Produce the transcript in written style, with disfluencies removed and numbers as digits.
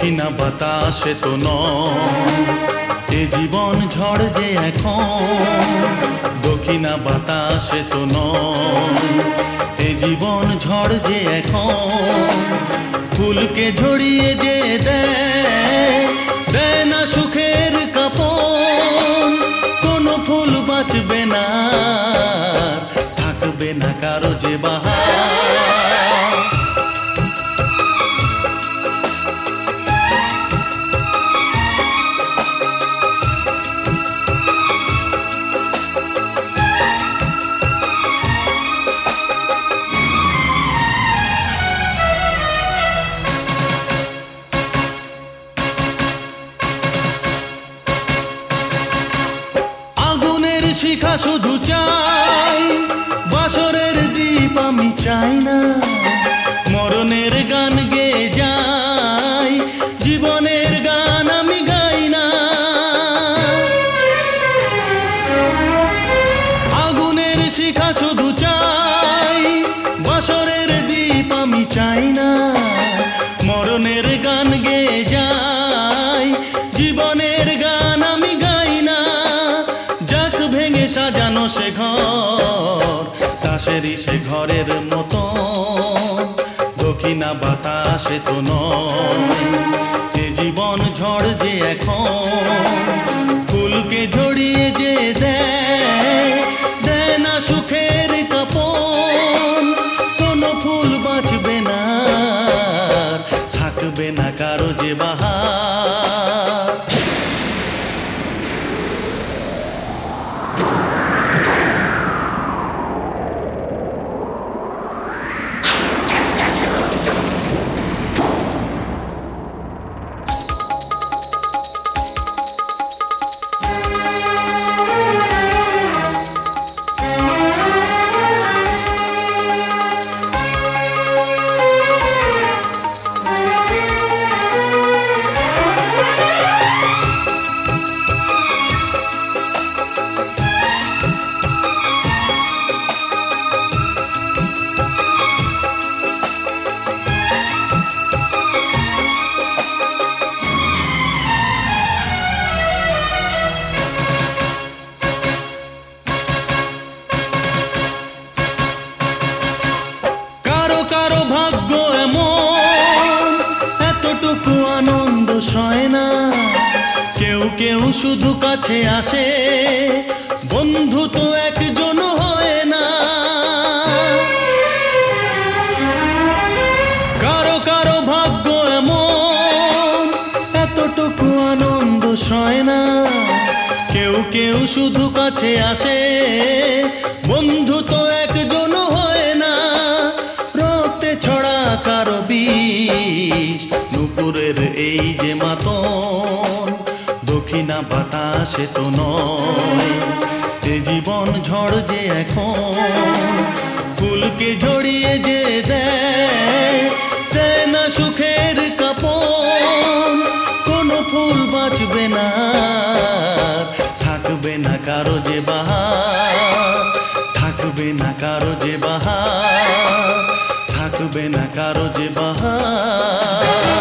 দক্ষিণা বাতাসে তো নয়, এ জীবন ঝড় যে এখন। দক্ষিণা বাতাসে তো নয়, এ জীবন ঝড় যে এখন। ফুলকে ঝরিয়ে যে দেয় না সুখের কাপন। কোনো ফুল বাঁচবে না, থাকবে না কারো যে বাহার। শিখা শুধু চাই, বাসরের দীপ আমি চাই না। মরণের গান গেয়ে যাই, জীবনের গান আমি গাই না। আগুনের শিখা শুধু চাই, বাসরের দীপ আমি চাই না। মরণের গান গেয়ে যাই, জীবনের গান আমি গাই না। ভেঙে সাজানো সে ঘর, তাসেরই সে ঘরের মতো। দক্ষিণা বাতাসে তো নয়, এ জীবন ঝড় যে এখন। ফুলকে ঝরিয়ে যে দেয় না সুখের কাপন। কোনো ফুল বাঁচবে না, থাকবে না কারো যে বাহার। কেউ কেউ শুধু কাছে আসে, বন্ধু তো একজন হয় না। কারো কারো ভাগ্য এমন, এতটুকু আনন্দ সয় না। কেউ কেউ শুধু কাছে আসে, বন্ধু তো একজন হয় না। রক্তে ছড়া কারো বিষ, নুপুরের এই যে মাতন। দক্ষিণা বাতাসে তো নয়, এ জীবন ঝড় যে এখন। ফুলকে ঝরিয়ে যে দেয় না সুখের কাপন। কোনো ফুল বাঁচবে না, থাকবে না কারো যে বাহার। থাকবে না কারো যে বাহার, থাকবে না কারো যে বাহার।